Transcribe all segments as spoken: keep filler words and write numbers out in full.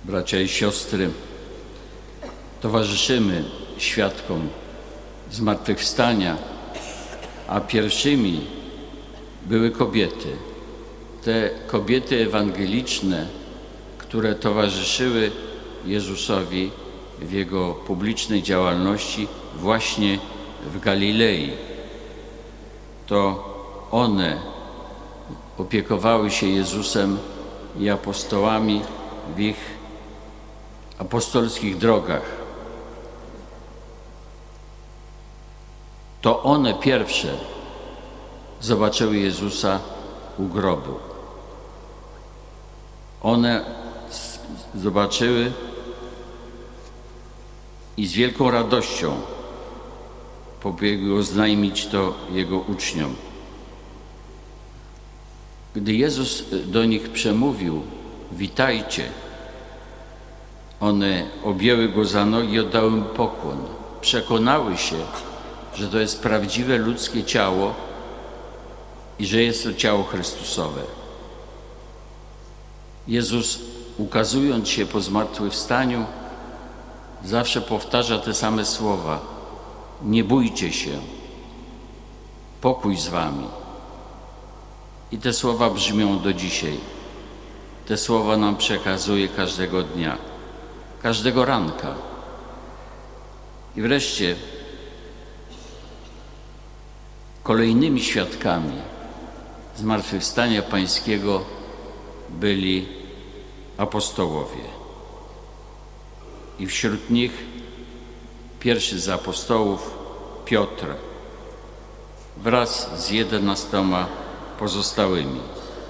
Bracia i siostry, towarzyszymy świadkom zmartwychwstania, a pierwszymi były kobiety. Te kobiety ewangeliczne, które towarzyszyły Jezusowi w Jego publicznej działalności właśnie w Galilei. To one opiekowały się Jezusem i apostołami w ich apostolskich drogach. To one pierwsze zobaczyły Jezusa u grobu. One zobaczyły i z wielką radością pobiegły oznajmić to Jego uczniom. Gdy Jezus do nich przemówił: witajcie, one objęły Go za nogi i oddały Mu pokłon. Przekonały się, że to jest prawdziwe ludzkie ciało i że jest to ciało Chrystusowe. Jezus, ukazując się po zmartwychwstaniu, zawsze powtarza te same słowa: nie bójcie się, pokój z wami. I te słowa brzmią do dzisiaj. Te słowa nam przekazuje każdego dnia, każdego ranka. I wreszcie kolejnymi świadkami zmartwychwstania Pańskiego byli apostołowie. I wśród nich pierwszy z apostołów, Piotr, wraz z jedenastoma pozostałymi.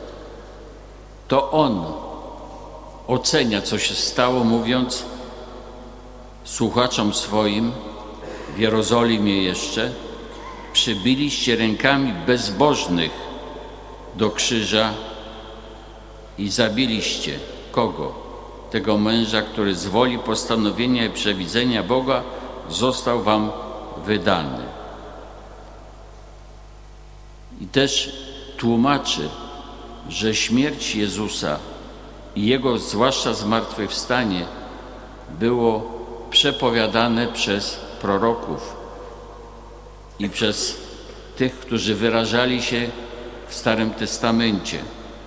To on ocenia, co się stało, mówiąc słuchaczom swoim w Jerozolimie jeszcze: przybiliście rękami bezbożnych do krzyża i zabiliście kogo? Tego męża, który z woli postanowienia i przewidzenia Boga został wam wydany. I też tłumaczy, że śmierć Jezusa i Jego zwłaszcza zmartwychwstanie było przepowiadane przez proroków i przez tych, którzy wyrażali się w Starym Testamencie.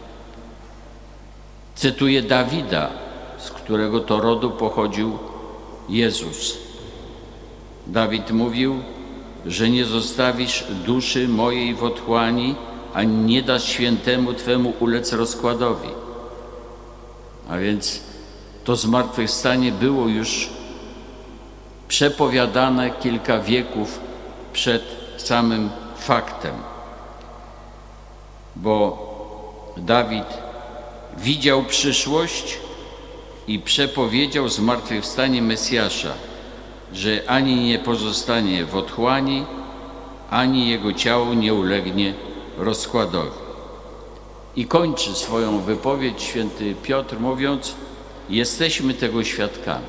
Cytuję Dawida, z którego to rodu pochodził Jezus. Dawid mówił, że nie zostawisz duszy mojej w otchłani, ani nie dasz świętemu Twemu ulec rozkładowi. A więc to zmartwychwstanie było już przepowiadane kilka wieków przed samym faktem. Bo Dawid widział przyszłość i przepowiedział zmartwychwstanie Mesjasza, że ani nie pozostanie w otchłani, ani jego ciało nie ulegnie rozkładowi. I kończy swoją wypowiedź święty Piotr mówiąc: jesteśmy tego świadkami.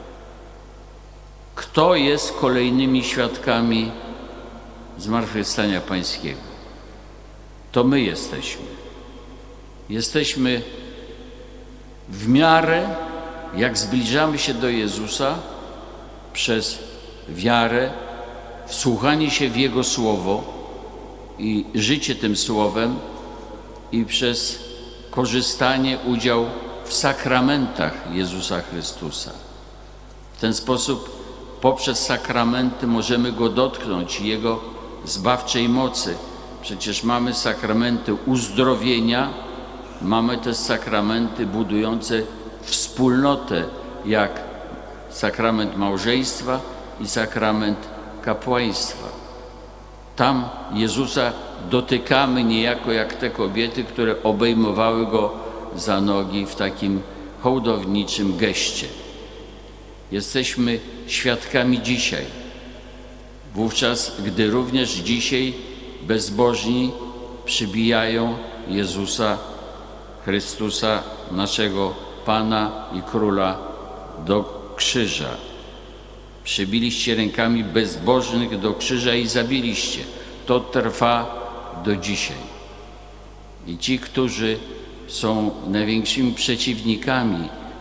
Kto jest kolejnymi świadkami zmartwychwstania Pańskiego? To my jesteśmy. Jesteśmy w miarę, jak zbliżamy się do Jezusa, przez wiarę, wsłuchanie się w Jego Słowo i życie tym Słowem, i przez korzystanie, udział w sakramentach Jezusa Chrystusa. W ten sposób poprzez sakramenty możemy Go dotknąć i Jego zbawczej mocy. Przecież mamy sakramenty uzdrowienia, mamy też sakramenty budujące wspólnotę, jak sakrament małżeństwa i sakrament kapłaństwa. Tam Jezusa dotykamy niejako jak te kobiety, które obejmowały Go za nogi w takim hołdowniczym geście. Jesteśmy świadkami dzisiaj, wówczas gdy również dzisiaj bezbożni przybijają Jezusa Chrystusa, naszego Pana i Króla, do krzyża. Przybiliście rękami bezbożnych do krzyża i zabiliście. To trwa do dzisiaj. I ci, którzy są największymi przeciwnikami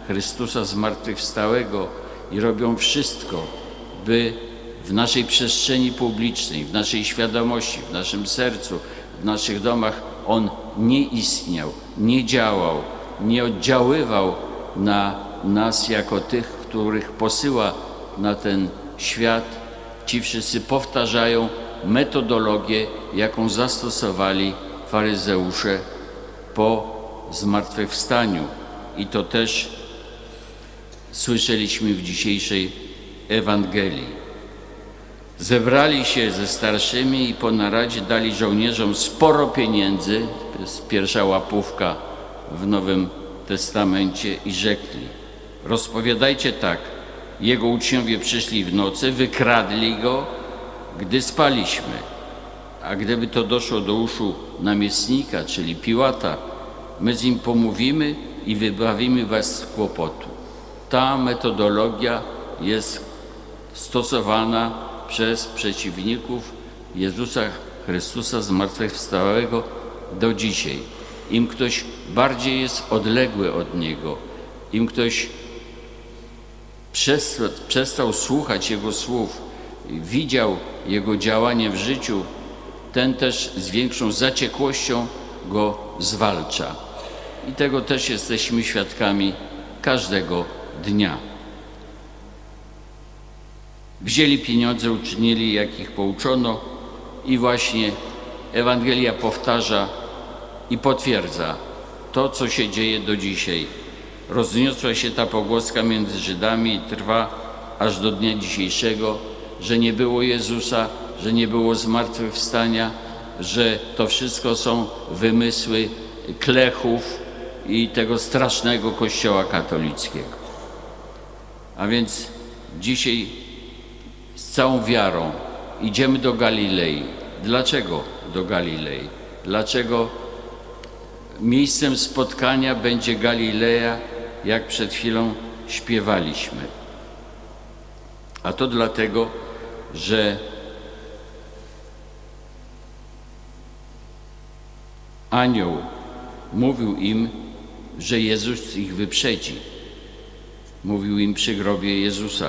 Chrystusa zmartwychwstałego i robią wszystko, by w naszej przestrzeni publicznej, w naszej świadomości, w naszym sercu, w naszych domach On nie istniał, nie działał, nie oddziaływał na nas jako tych, których posyła na ten świat. Ci wszyscy powtarzają metodologię, jaką zastosowali faryzeusze po zmartwychwstaniu. I to też słyszeliśmy w dzisiejszej Ewangelii. Zebrali się ze starszymi i po naradzie dali żołnierzom sporo pieniędzy, to jest pierwsza łapówka w Nowym Testamencie, i rzekli: rozpowiadajcie tak, jego uczniowie przyszli w nocy, wykradli go, gdy spaliśmy. A gdyby to doszło do uszu namiestnika, czyli Piłata, my z nim pomówimy i wybawimy was z kłopotu. Ta metodologia jest stosowana przez przeciwników Jezusa Chrystusa zmartwychwstałego do dzisiaj. Im ktoś bardziej jest odległy od Niego, im ktoś przestał, przestał słuchać Jego słów, widział Jego działanie w życiu, ten też z większą zaciekłością Go zwalcza. I tego też jesteśmy świadkami każdego dnia. Wzięli pieniądze, uczynili, jak ich pouczono, i właśnie Ewangelia powtarza i potwierdza to, co się dzieje do dzisiaj. Rozniosła się ta pogłoska między Żydami i trwa aż do dnia dzisiejszego, że nie było Jezusa, że nie było zmartwychwstania, że to wszystko są wymysły klechów i tego strasznego Kościoła katolickiego. A więc dzisiaj z całą wiarą idziemy do Galilei. Dlaczego do Galilei? Dlaczego miejscem spotkania będzie Galileja, jak przed chwilą śpiewaliśmy? A to dlatego, że anioł mówił im, że Jezus ich wyprzedzi. Mówił im przy grobie Jezusa.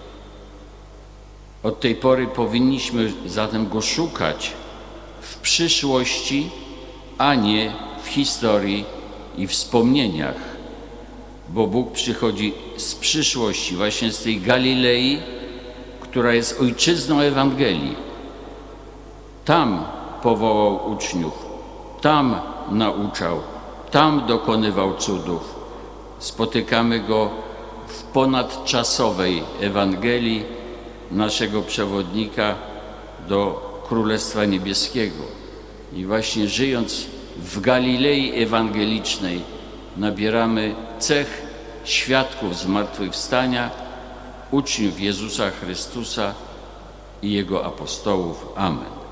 Od tej pory powinniśmy zatem Go szukać w przyszłości, a nie w historii i wspomnieniach. Bo Bóg przychodzi z przyszłości, właśnie z tej Galilei, która jest ojczyzną Ewangelii. Tam powołał uczniów, tam nauczał, tam dokonywał cudów. Spotykamy Go w ponadczasowej Ewangelii naszego przewodnika do Królestwa Niebieskiego. I właśnie żyjąc w Galilei ewangelicznej nabieramy cech świadków zmartwychwstania, uczniów Jezusa Chrystusa i Jego apostołów. Amen.